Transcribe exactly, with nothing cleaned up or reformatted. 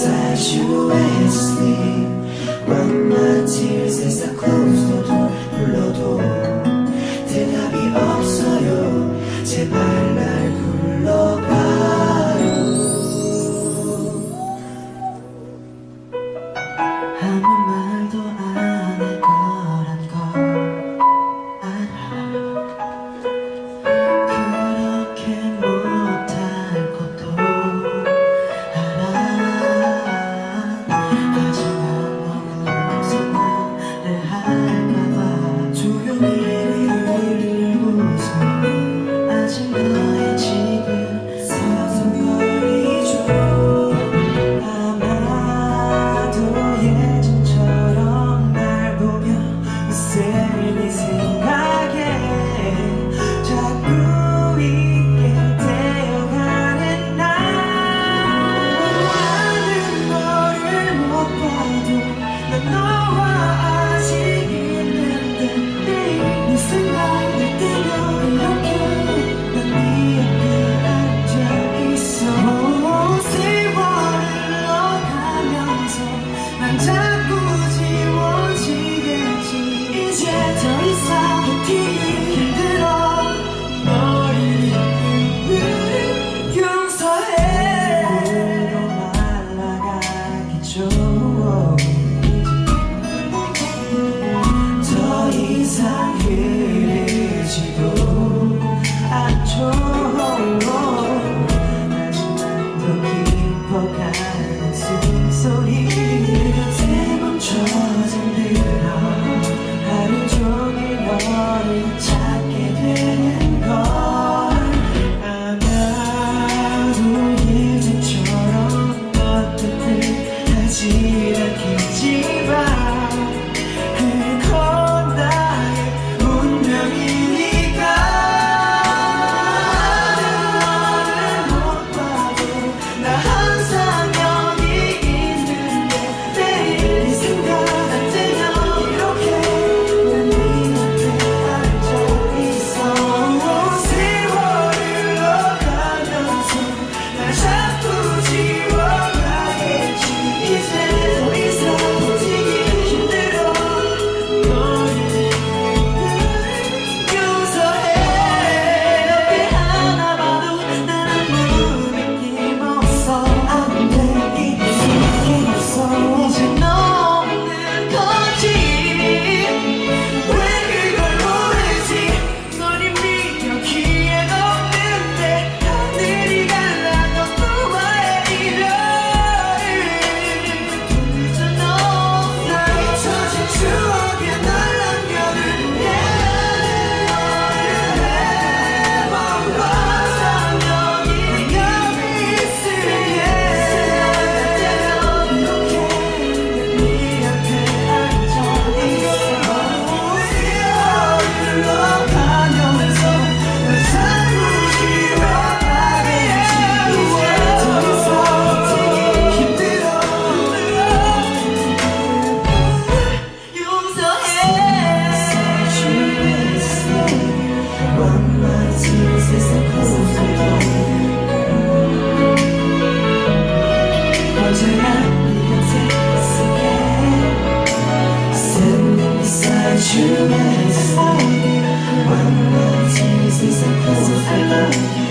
beside you endlessly. Run my tears as I close the door. 불러도 대답이 없어요. 제발 날 불러봐요. 아무 말도 안 할 거란 걸 알아. 그렇게 못할 것도 알아. 하지만 너무 무슨 말을 할까봐 조용히 웃어. 아직 너의 집을 서성거리죠. 아마도 예전처럼 날 보면 웃을 네 생각에 자꾸 있게 되어가는 날. 나는 너를 못 봐도 난 너와 아직 있는데 네 생각들 때면 이렇게 난 네 옆에 앉아있어. 세월을 흘러가면서 난 자꾸 지워지겠지. 이제 더 이상 버티기 힘들어. 너를 잊는 용서해. 물로 날아가겠죠. 더 이상 흐르지도 않죠. 하지만 더 깊어가는 숨소리 곁에 멈춰 잠들어. 하루 종일 너를 찾게 되는 걸. 아마도 예전처럼 어떤 뜻 하지 않겠지만 그건 나의 운명이니까. 나는 너를 못 봐도 나 항상 여기 있는데 내일 네 생각날 때면 이렇게 난 네 옆에 앉아있어. 세월을 흘러가면서 날 자꾸 지워가겠지. 이제 더 이상 버티기 힘들어. 너를 용서해. 이렇게 하나 봐도 난 아무 느낌 없어. 안 돼, 이제 느낌 없어. 이제 너 없는 거지. 왜 그걸 모르지. 널 이미 여기에 없는데 하늘이 갈라 넌 너와의 이별을 돌려줘. 너 나 잊혀진 추억에 널 남겨둔 게 항상 여기 여기 있을게. 생각날 때면 이렇게 난 네 앞에 앉아있어. 세월을 흘러가면서 날 자꾸 지워가겠지. 이제 더 이상 버티기 힘들어. 용서해. Run my tears as I close the door. 언제나 네 곁에 있을게. Standing beside you endlessly. Run my tears as I close the door.